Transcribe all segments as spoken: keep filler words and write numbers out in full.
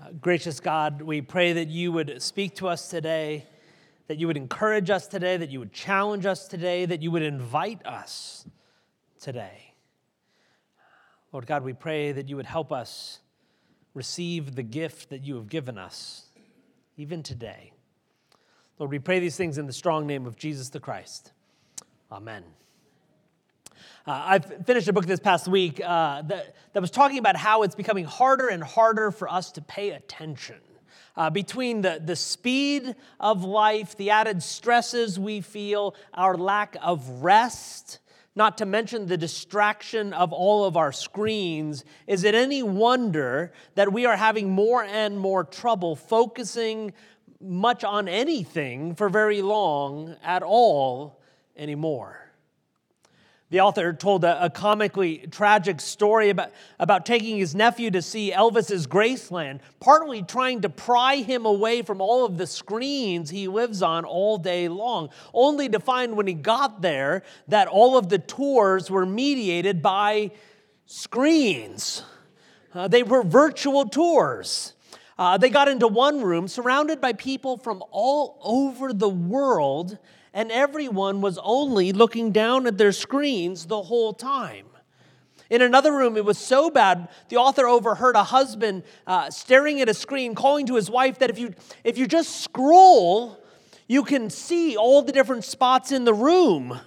Gracious God, we pray that you would speak to us today, that you would encourage us today, that you would challenge us today, that you would invite us today. Lord God, we pray that you would help us receive the gift that you have given us, even today. Lord, we pray these things in the strong name of Jesus the Christ. Amen. Uh, I finished a book this past week uh, that, that was talking about how it's becoming harder and harder for us to pay attention. Uh, between the, the speed of life, the added stresses we feel, our lack of rest, not to mention the distraction of all of our screens, is it any wonder that we are having more and more trouble focusing much on anything for very long at all anymore? The author told a, a comically tragic story about, about taking his nephew to see Elvis's Graceland, partly trying to pry him away from all of the screens he lives on all day long, only to find when he got there that all of the tours were mediated by screens. Uh, they were virtual tours. Uh, they got into one room surrounded by people from all over the world, and everyone was only looking down at their screens the whole time. In another room, it was so bad, the author overheard a husband uh, staring at a screen, calling to his wife that if you, if you just scroll, you can see all the different spots in the room.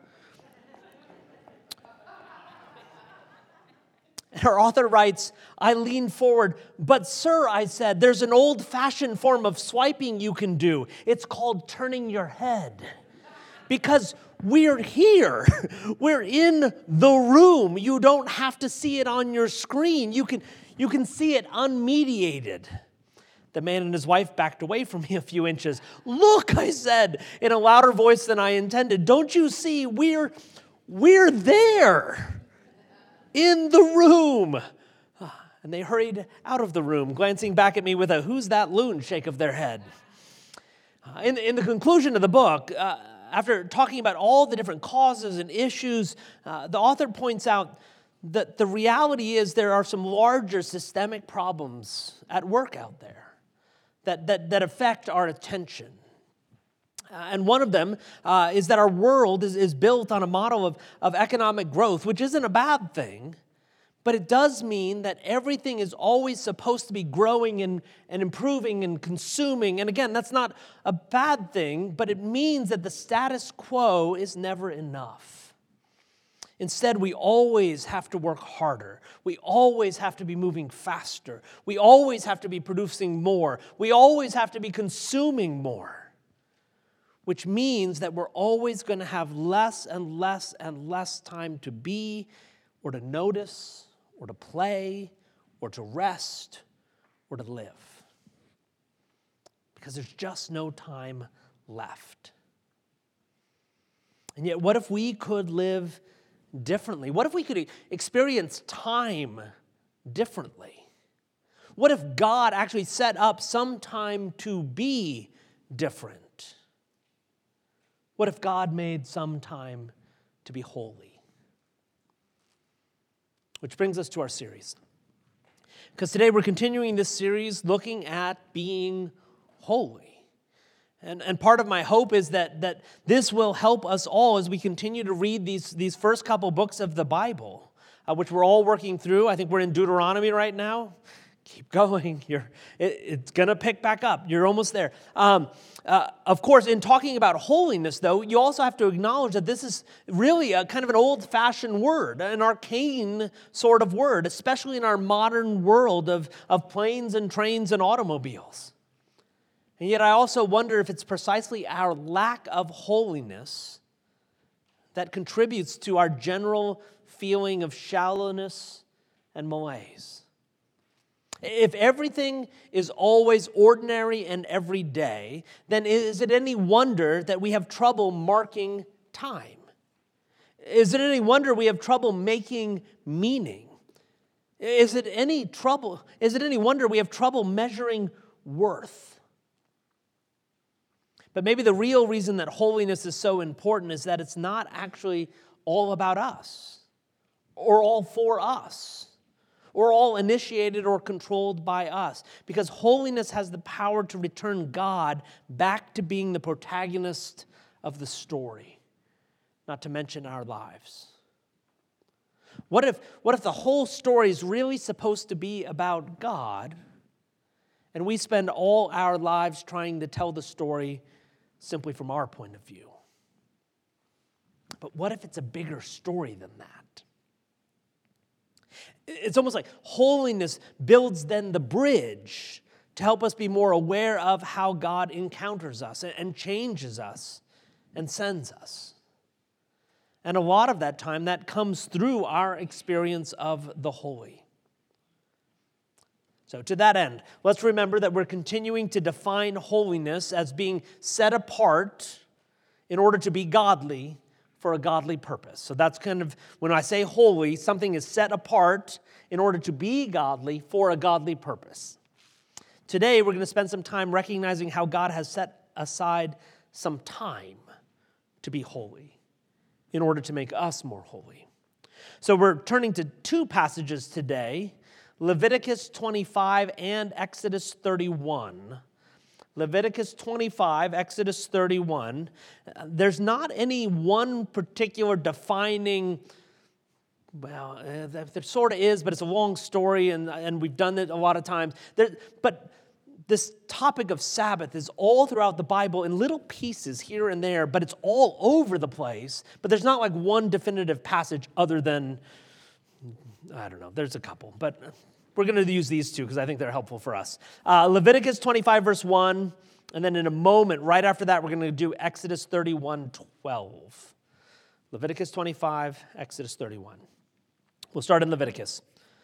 Her author writes, I leaned forward, but sir, I said, there's an old-fashioned form of swiping you can do. It's called turning your head. Because we're here. We're in the room. You don't have to see it on your screen. You can, you can see it unmediated. The man and his wife backed away from me a few inches. Look, I said in a louder voice than I intended. Don't you see? We're, we're there in the room. And they hurried out of the room, glancing back at me with a who's that loon shake of their head. Uh, in, in the conclusion of the book, uh, after talking about all the different causes and issues, uh, the author points out that the reality is there are some larger systemic problems at work out there that, that, that affect our attention. Uh, and one of them uh, is that our world is, is built on a model of, of economic growth, which isn't a bad thing. But it does mean that everything is always supposed to be growing and, and improving and consuming. And again, that's not a bad thing, but it means that the status quo is never enough. Instead, we always have to work harder. We always have to be moving faster. We always have to be producing more. We always have to be consuming more. Which means that we're always going to have less and less and less time to be or to notice or to play, or to rest, or to live. Because there's just no time left. And yet, what if we could live differently? What if we could experience time differently? What if God actually set up some time to be different? What if God made some time to be holy? Which brings us to our series. Because today we're continuing this series looking at being holy. And, and part of my hope is that, that this will help us all as we continue to read these, these first couple books of the Bible, uh, which we're all working through. I think we're in Deuteronomy right now. Keep going. You're, it, it's going to pick back up. You're almost there. Um, uh, of course, in talking about holiness, though, you also have to acknowledge that this is really a kind of an old-fashioned word, an arcane sort of word, especially in our modern world of, of planes and trains and automobiles. And yet I also wonder if it's precisely our lack of holiness that contributes to our general feeling of shallowness and malaise. If everything is always ordinary and everyday, then is it any wonder that we have trouble marking time? Is it any wonder we have trouble making meaning? Is it any trouble? Is it any wonder we have trouble measuring worth? But maybe the real reason that holiness is so important is that it's not actually all about us or all for us. or all initiated or controlled by us. Because holiness has the power to return God back to being the protagonist of the story, not to mention our lives. What if, what if the whole story is really supposed to be about God, and we spend all our lives trying to tell the story simply from our point of view? But what if it's a bigger story than that? It's almost like holiness builds then the bridge to help us be more aware of how God encounters us and changes us and sends us. And a lot of that time, that comes through our experience of the holy. So to that end, let's remember that we're continuing to define holiness as being set apart in order to be godly for a godly purpose. So that's kind of, when I say holy, something is set apart in order to be godly for a godly purpose. Today, we're going to spend some time recognizing how God has set aside some time to be holy in order to make us more holy. So we're turning to two passages today, Leviticus twenty-five and Exodus thirty-one. Leviticus twenty-five, Exodus thirty-one. There's not any one particular defining, well, uh, there sort of is, but it's a long story, and, and we've done it a lot of times. There, but this topic of Sabbath is all throughout the Bible in little pieces here and there, but it's all over the place. But there's not like one definitive passage other than, I don't know, there's a couple, but we're going to use these two because I think they're helpful for us. Uh, Leviticus twenty-five, verse one, and then in a moment, right after that, we're going to do Exodus thirty-one, twelve. Leviticus twenty-five, Exodus thirty-one. We'll start in Leviticus.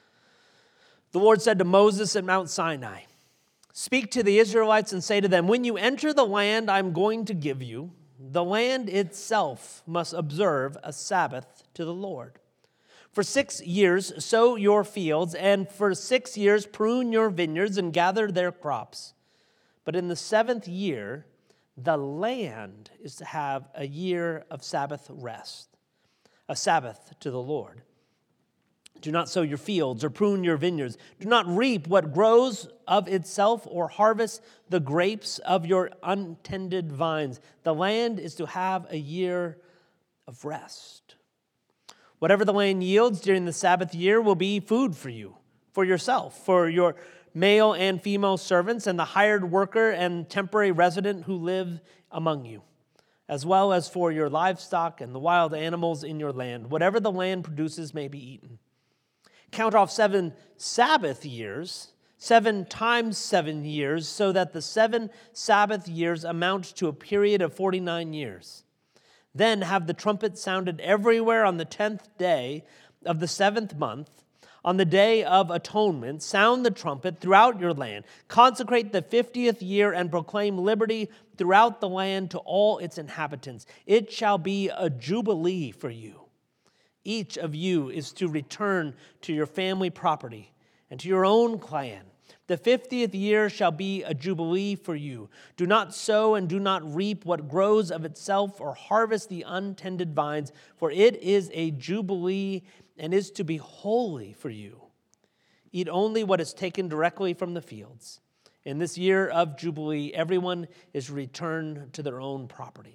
The Lord said to Moses at Mount Sinai, "Speak to the Israelites and say to them, when you enter the land I'm going to give you, the land itself must observe a Sabbath to the Lord. For six years sow your fields, and for six years prune your vineyards and gather their crops. But in the seventh year, the land is to have a year of Sabbath rest, a Sabbath to the Lord. Do not sow your fields or prune your vineyards. Do not reap what grows of itself or harvest the grapes of your untended vines. The land is to have a year of rest. Whatever the land yields during the Sabbath year will be food for you, for yourself, for your male and female servants, and the hired worker and temporary resident who live among you, as well as for your livestock and the wild animals in your land. Whatever the land produces may be eaten. Count off seven Sabbath years, seven times seven years, so that the seven Sabbath years amount to a period of forty-nine years. Then have the trumpet sounded everywhere on the tenth day of the seventh month. On the day of atonement, sound the trumpet throughout your land. Consecrate the fiftieth year and proclaim liberty throughout the land to all its inhabitants. It shall be a jubilee for you. Each of you is to return to your family property and to your own clan. The fiftieth year shall be a jubilee for you. Do not sow and do not reap what grows of itself or harvest the untended vines, for it is a jubilee and is to be holy for you. Eat only what is taken directly from the fields. In this year of jubilee, everyone is returned to their own property."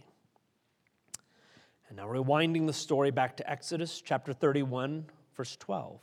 And now rewinding the story back to Exodus chapter thirty-one, verse twelve.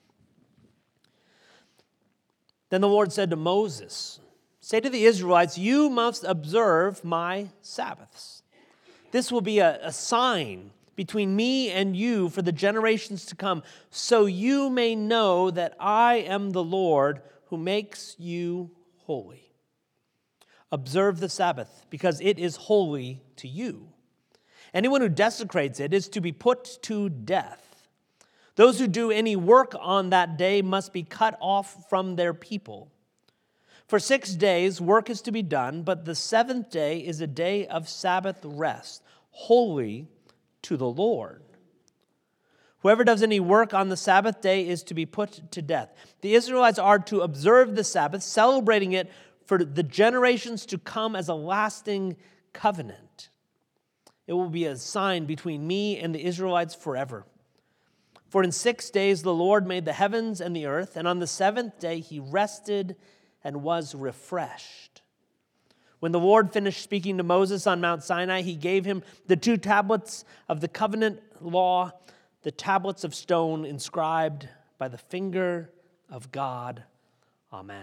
Then the Lord said to Moses, "Say to the Israelites, you must observe my Sabbaths. This will be a, a sign between me and you for the generations to come, so you may know that I am the Lord who makes you holy. Observe the Sabbath, because it is holy to you. Anyone who desecrates it is to be put to death. Those who do any work on that day must be cut off from their people. For six days work is to be done, but the seventh day is a day of Sabbath rest, holy to the Lord. Whoever does any work on the Sabbath day is to be put to death." The Israelites are to observe the Sabbath, celebrating it for the generations to come as a lasting covenant. It will be a sign between me and the Israelites forever. For in six days the Lord made the heavens and the earth, and on the seventh day he rested and was refreshed. When the Lord finished speaking to Moses on Mount Sinai, he gave him the two tablets of the covenant law, the tablets of stone inscribed by the finger of God. Amen.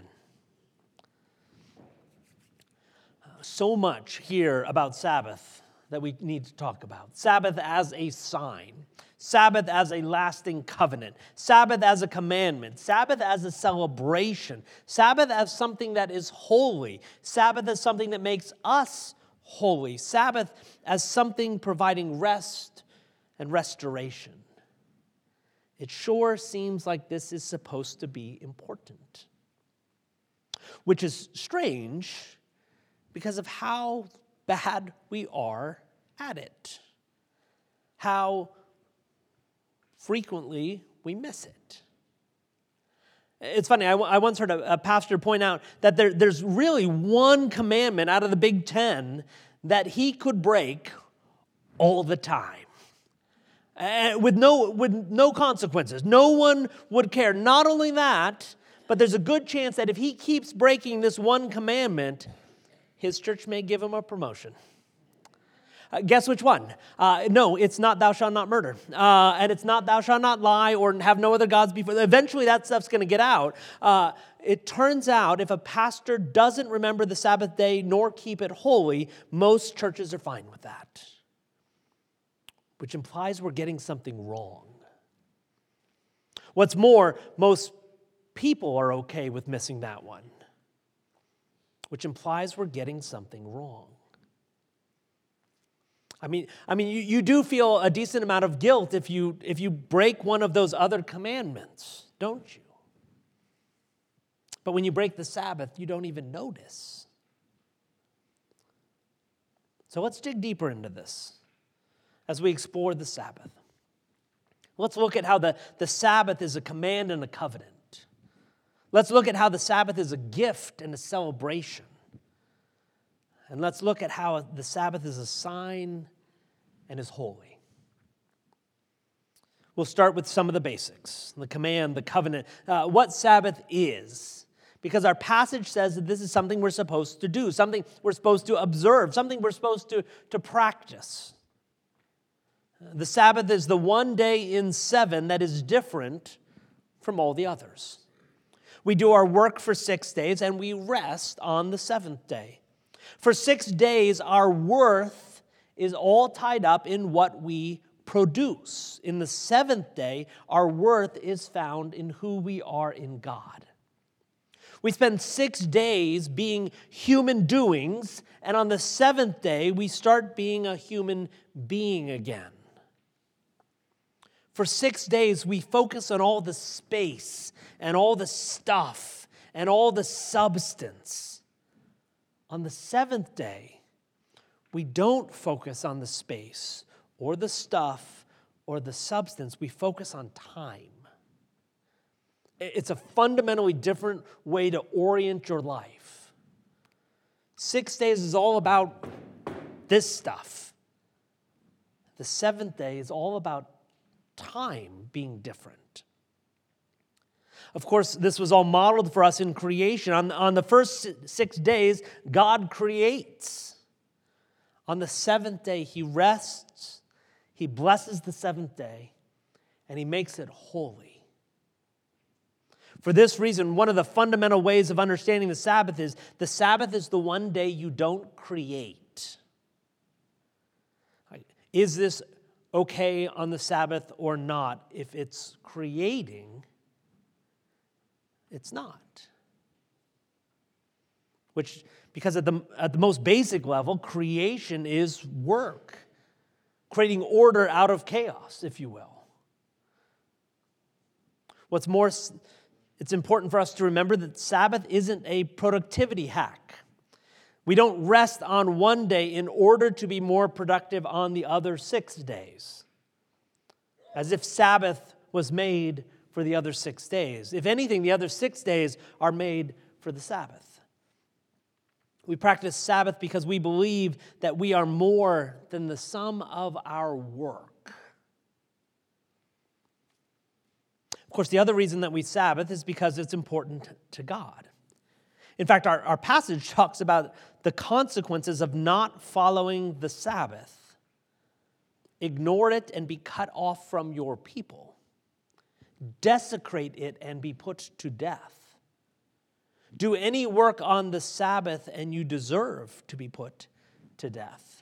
So much here about Sabbath that we need to talk about. Sabbath as a sign. Sabbath as a lasting covenant. Sabbath as a commandment. Sabbath as a celebration. Sabbath as something that is holy. Sabbath as something that makes us holy. Sabbath as something providing rest and restoration. It sure seems like this is supposed to be important. Which is strange because of how bad we are at it. How frequently we miss it. It's funny, I, w- I once heard a, a pastor point out that there, there's really one commandment out of the Big Ten that he could break all the time. Uh, with no with no consequences. No one would care. Not only that, but there's a good chance that if he keeps breaking this one commandment, his church may give him a promotion. Uh, guess which one? Uh, no, it's not thou shalt not murder. Uh, and it's not thou shalt not lie or have no other gods before. Eventually that stuff's going to get out. Uh, it turns out if a pastor doesn't remember the Sabbath day nor keep it holy, most churches are fine with that. Which implies we're getting something wrong. What's more, most people are okay with missing that one. Which implies we're getting something wrong. I mean, I mean, you, you do feel a decent amount of guilt if you if you break one of those other commandments, don't you? But when you break the Sabbath, you don't even notice. So let's dig deeper into this as we explore the Sabbath. Let's look at how the, the Sabbath is a command and a covenant. Let's look at how the Sabbath is a gift and a celebration. And let's look at how the Sabbath is a sign and is holy. We'll start with some of the basics, the command, the covenant, uh, what Sabbath is. Because our passage says that this is something we're supposed to do, something we're supposed to observe, something we're supposed to, to practice. The Sabbath is the one day in seven that is different from all the others. We do our work for six days and we rest on the seventh day. For six days, our worth is all tied up in what we produce. In the seventh day, our worth is found in who we are in God. We spend six days being human doings, and on the seventh day, we start being a human being again. For six days, we focus on all the space and all the stuff and all the substance. On the seventh day, we don't focus on the space or the stuff or the substance. We focus on time. It's a fundamentally different way to orient your life. Six days is all about this stuff. The seventh day is all about time being different. Of course, this was all modeled for us in creation. On, on the first six days, God creates. On the seventh day, he rests, he blesses the seventh day, and he makes it holy. For this reason, one of the fundamental ways of understanding the Sabbath is the Sabbath is the one day you don't create. Is this okay on the Sabbath or not? If it's creating, it's not. Which, because at the, at the most basic level, creation is work. Creating order out of chaos, if you will. What's more, it's important for us to remember that Sabbath isn't a productivity hack. We don't rest on one day in order to be more productive on the other six days. As if Sabbath was made for the other six days. If anything, the other six days are made for the Sabbath. We practice Sabbath because we believe that we are more than the sum of our work. Of course, the other reason that we Sabbath is because it's important to God. In fact, our, our passage talks about the consequences of not following the Sabbath. Ignore it and be cut off from your people. Desecrate it and be put to death. Do any work on the Sabbath and you deserve to be put to death.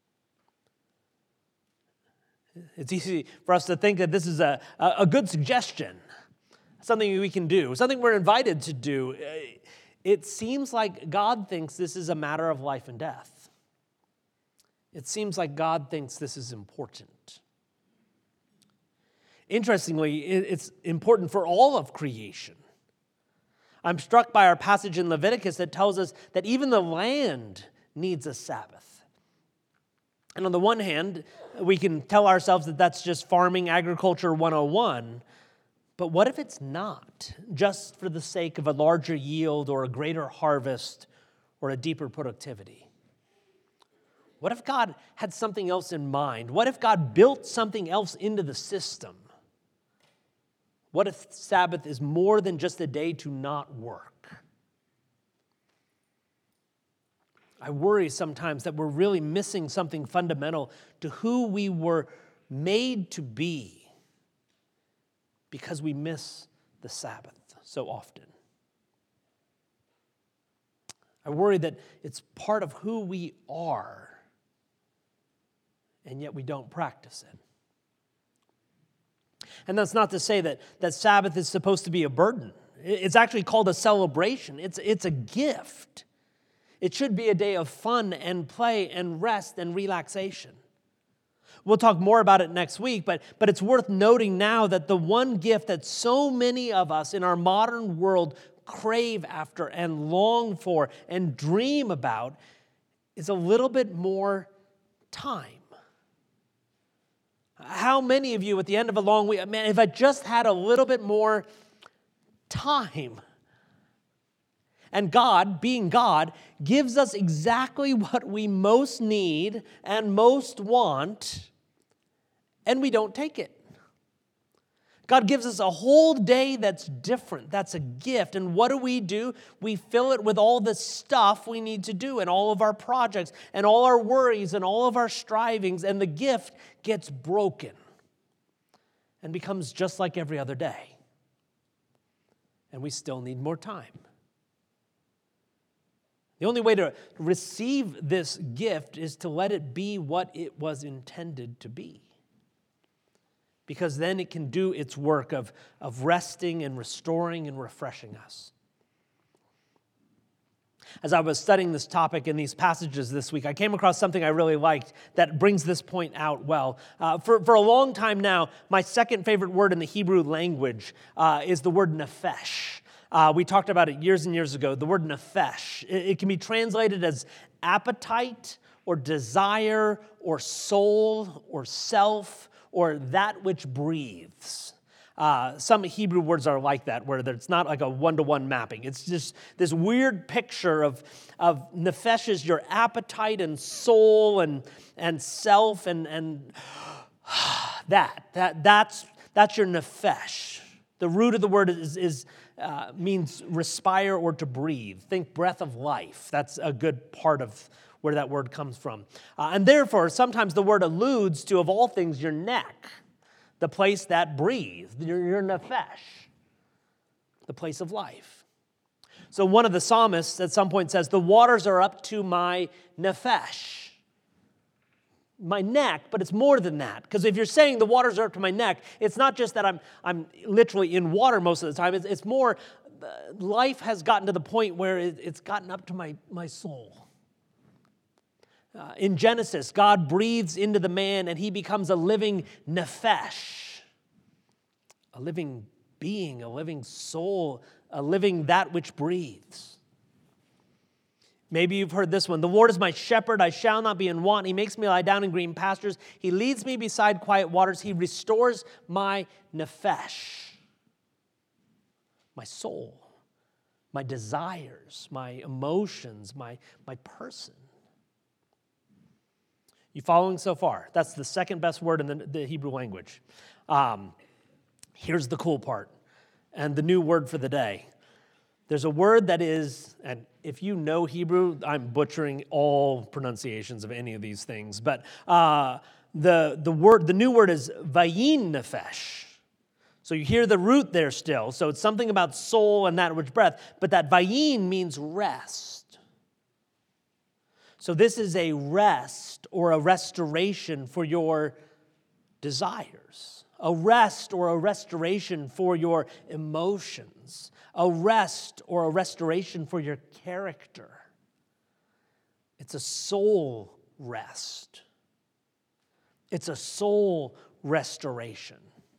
It's easy for us to think that this is a, a good suggestion, something we can do, something we're invited to do. It seems like God thinks this is a matter of life and death. It seems like God thinks this is important. Interestingly, it's important for all of creation. I'm struck by our passage in Leviticus that tells us that even the land needs a Sabbath. And on the one hand, we can tell ourselves that that's just farming agriculture one oh one, but what if it's not, just for the sake of a larger yield or a greater harvest or a deeper productivity? What if God had something else in mind? What if God built something else into the system? What if Sabbath is more than just a day to not work? I worry sometimes that we're really missing something fundamental to who we were made to be because we miss the Sabbath so often. I worry that it's part of who we are, and yet we don't practice it. And that's not to say that, that Sabbath is supposed to be a burden. It's actually called a celebration. It's, it's a gift. It should be a day of fun and play and rest and relaxation. We'll talk more about it next week, but, but it's worth noting now that the one gift that so many of us in our modern world crave after and long for and dream about is a little bit more time. How many of you at the end of a long week, man, if I just had a little bit more time? And God, being God, gives us exactly what we most need and most want, and we don't take it. God gives us a whole day that's different. That's a gift. And what do we do? We fill it with all the stuff we need to do and all of our projects and all our worries and all of our strivings, and the gift gets broken and becomes just like every other day. And we still need more time. The only way to receive this gift is to let it be what it was intended to be. Because then it can do its work of, of resting and restoring and refreshing us. As I was studying this topic in these passages this week, I came across something I really liked that brings this point out well. Uh, for, for a long time now, my second favorite word in the Hebrew language uh, is the word nephesh. Uh, we talked about it years and years ago, the word nephesh. It, it can be translated as appetite or desire or soul or self or that which breathes. Uh, some Hebrew words are like that, where it's not like a one-to-one mapping. It's just this weird picture of, of nephesh is your appetite and soul and, and self and, and that. that that's, that's your nephesh. The root of the word is, is uh, means respire or to breathe. Think breath of life. That's a good part of where that word comes from. Uh, and therefore, sometimes the word alludes to, of all things, your neck, the place that breathes, your, your nephesh, the place of life. So one of the psalmists at some point says, the waters are up to my nephesh, my neck, but it's more than that. Because if you're saying the waters are up to my neck, it's not just that I'm, I'm literally in water most of the time. It's, it's more, uh, life has gotten to the point where it, it's gotten up to my, my soul. Uh, in Genesis, God breathes into the man and he becomes a living nephesh, a living being, a living soul, a living that which breathes. Maybe you've heard this one. The Lord is my shepherd, I shall not be in want. He makes me lie down in green pastures. He leads me beside quiet waters. He restores my nephesh, my soul, my desires, my emotions, my, my person. You following so far? That's the second best word in the, the Hebrew language. Um, here's the cool part. and the new word for the day. There's a word that is, and if you know Hebrew, I'm butchering all pronunciations of any of these things, but uh, the, the word, the new word is vayin nefesh. So you hear the root there still. So it's something about soul and that which breath, but that vayin means rest. So this is a rest or a restoration for your desires, a rest or a restoration for your emotions, a rest or a restoration for your character. It's a soul rest. It's a soul restoration.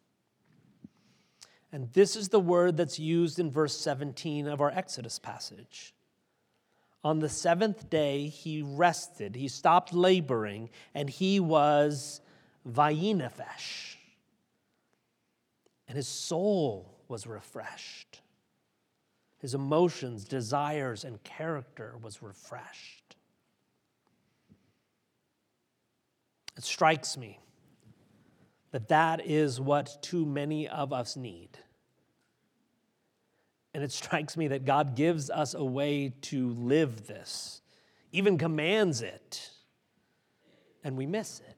And this is the word that's used in verse seventeen of our Exodus passage. On the seventh day, he rested. He stopped laboring, and he was vayinefesh. And his soul was refreshed. His emotions, desires, and character was refreshed. It strikes me that that is what too many of us need. And it strikes me that God gives us a way to live this, even commands it, and we miss it.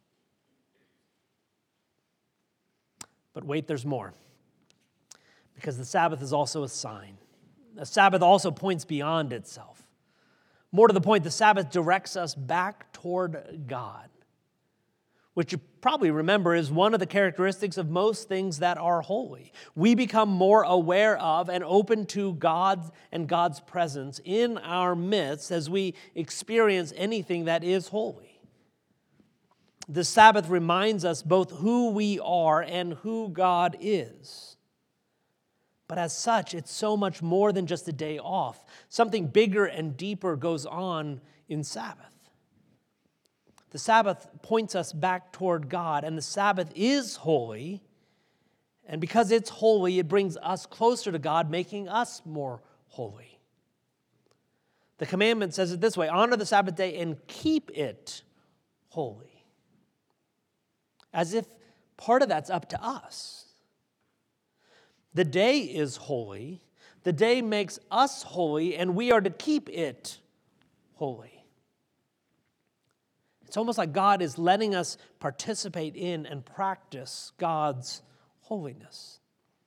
But wait, there's more. Because the Sabbath is also a sign. The Sabbath also points beyond itself. More to the point, the Sabbath directs us back toward God, which you probably remember is one of the characteristics of most things that are holy. We become more aware of and open to God and God's presence in our midst as we experience anything that is holy. The Sabbath reminds us both who we are and who God is. But as such, it's so much more than just a day off. Something bigger and deeper goes on in Sabbath. The Sabbath points us back toward God, and the Sabbath is holy. And because it's holy, it brings us closer to God, making us more holy. The commandment says it this way: honor the Sabbath day and keep it holy. As if part of that's up to us. The day is holy. The day makes us holy, and we are to keep it holy. It's almost like God is letting us participate in and practice God's holiness.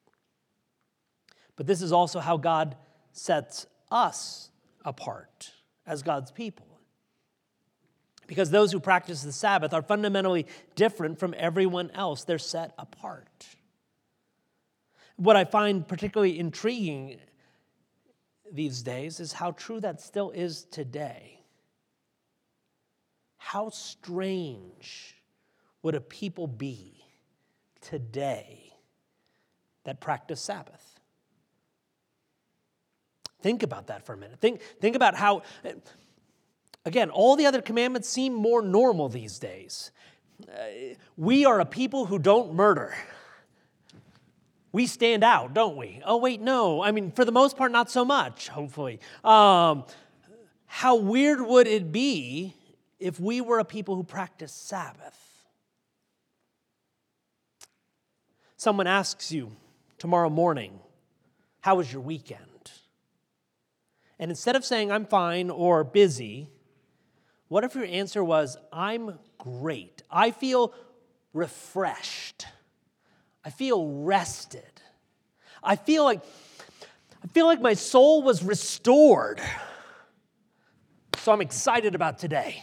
But this is also how God sets us apart as God's people. Because those who practice the Sabbath are fundamentally different from everyone else. They're set apart. What I find particularly intriguing these days is how true that still is today. How strange would a people be today that practice Sabbath? Think about that for a minute. Think, think about how, again, all the other commandments seem more normal these days. Uh, we are a people who don't murder. We stand out, don't we? Oh, wait, no. I mean, for the most part, not so much, hopefully. Um, how weird would it be if we were a people who practice Sabbath? Someone asks you tomorrow morning, how was your weekend? And instead of saying, I'm fine or busy, what if your answer was, I'm great. I feel refreshed. I feel rested. I feel like, I feel like my soul was restored. So I'm excited about today.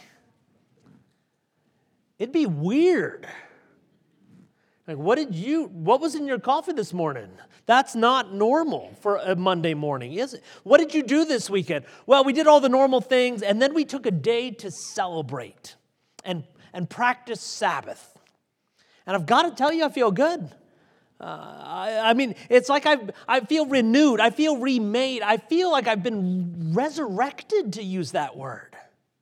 It'd be weird. Like, what did you, what was in your coffee this morning? That's not normal for a Monday morning, is it? What did you do this weekend? Well, we did all the normal things, and then we took a day to celebrate and, and practice Sabbath. And I've got to tell you, I feel good. Uh, I, I mean, it's like I I feel renewed. I feel remade. I feel like I've been resurrected, to use that word.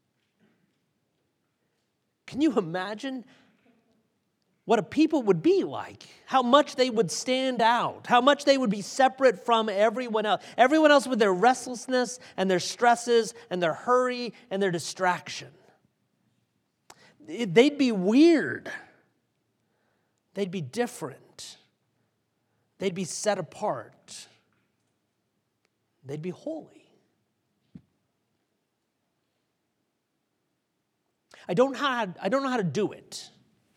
Can you imagine what a people would be like? How much they would stand out? How much they would be separate from everyone else? Everyone else with their restlessness and their stresses and their hurry and their distraction. They'd be weird. They'd be different. They'd be set apart. They'd be holy. I don't know how, I don't know how to do it.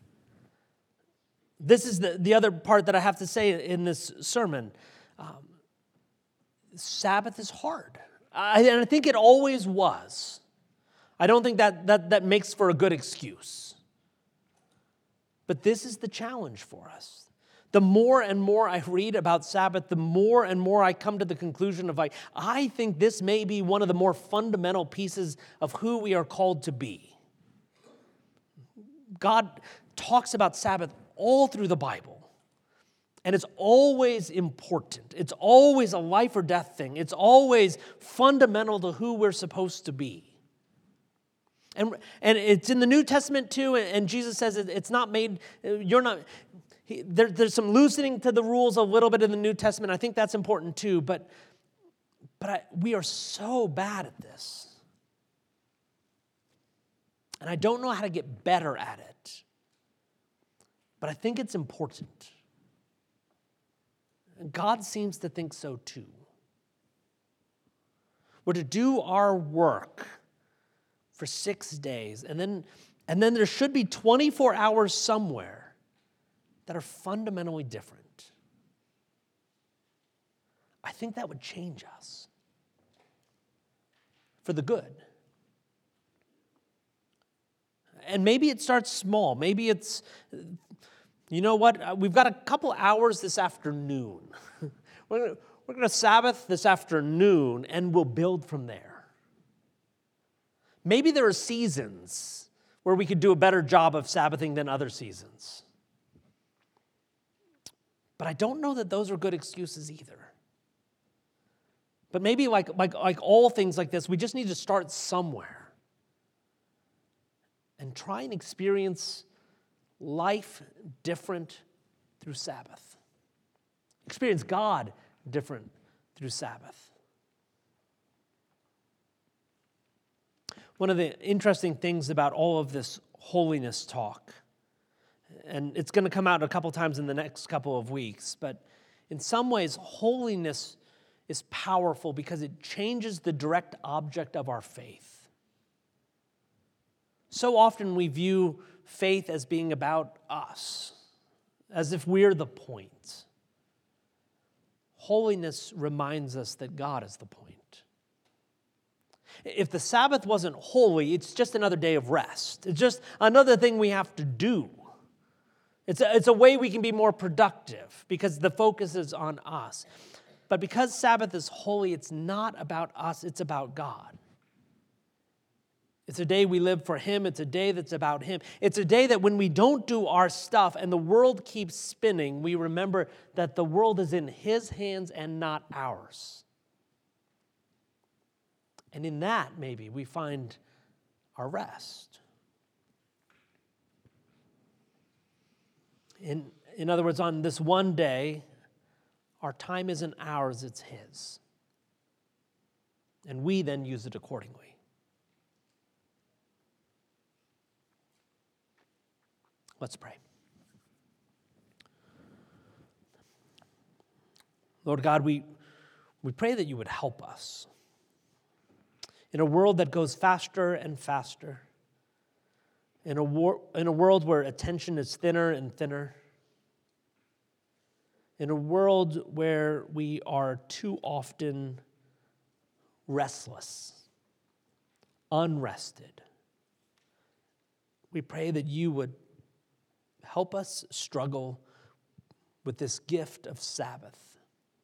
This is the, the other part that I have to say in this sermon. Um, Sabbath is hard. I, and I think it always was. I don't think that, that that makes for a good excuse. But this is the challenge for us. The more and more I read about Sabbath, the more and more I come to the conclusion of like, I think this may be one of the more fundamental pieces of who we are called to be. God talks about Sabbath all through the Bible. And it's always important. It's always a life or death thing. It's always fundamental to who we're supposed to be. And, and it's in the New Testament too, and Jesus says it, it's not made, you're not, he, there, there's some loosening to the rules a little bit in the New Testament. I think that's important too, but, but I, we are so bad at this. And I don't know how to get better at it, but I think it's important. God seems to think so too. We're to do our work for six days, and then, and then there should be twenty-four hours somewhere that are fundamentally different. I think that would change us for the good. And maybe it starts small. Maybe it's, you know what, we've got a couple hours this afternoon. We're going we're going to Sabbath this afternoon, and we'll build from there. Maybe there are seasons where we could do a better job of Sabbathing than other seasons. But I don't know that those are good excuses either. But maybe like, like, like all things like this, we just need to start somewhere and try and experience life different through Sabbath. Experience God different through Sabbath. One of the interesting things about all of this holiness talk, and it's going to come out a couple times in the next couple of weeks, but in some ways, holiness is powerful because it changes the direct object of our faith. So often we view faith as being about us, as if we're the point. Holiness reminds us that God is the point. If the Sabbath wasn't holy, it's just another day of rest. It's just another thing we have to do. It's a, it's a way we can be more productive because the focus is on us. But because Sabbath is holy, it's not about us, it's about God. It's a day we live for Him. It's a day that's about Him. It's a day that when we don't do our stuff and the world keeps spinning, we remember that the world is in His hands and not ours. And in that, maybe, we find our rest. In, in other words, on this one day, our time isn't ours, it's His. And we then use it accordingly. Let's pray. Lord God, we, we pray that you would help us. In a world that goes faster and faster, in a, war, in a world where attention is thinner and thinner, in a world where we are too often restless, unrested, we pray that you would help us struggle with this gift of Sabbath,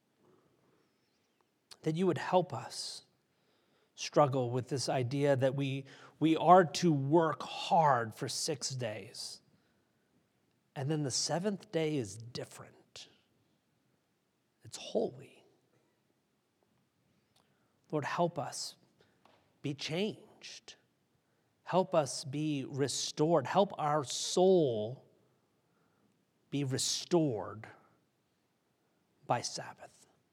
that you would help us struggle with this idea that we, we are to work hard for six days. And then the seventh day is different. It's holy. Lord, help us be changed. Help us be restored. Help our soul be restored by Sabbath.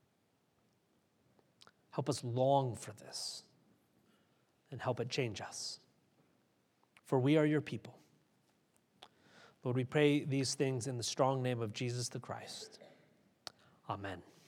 Help us long for this. And help it change us. For we are your people. Lord, we pray these things in the strong name of Jesus the Christ. Amen.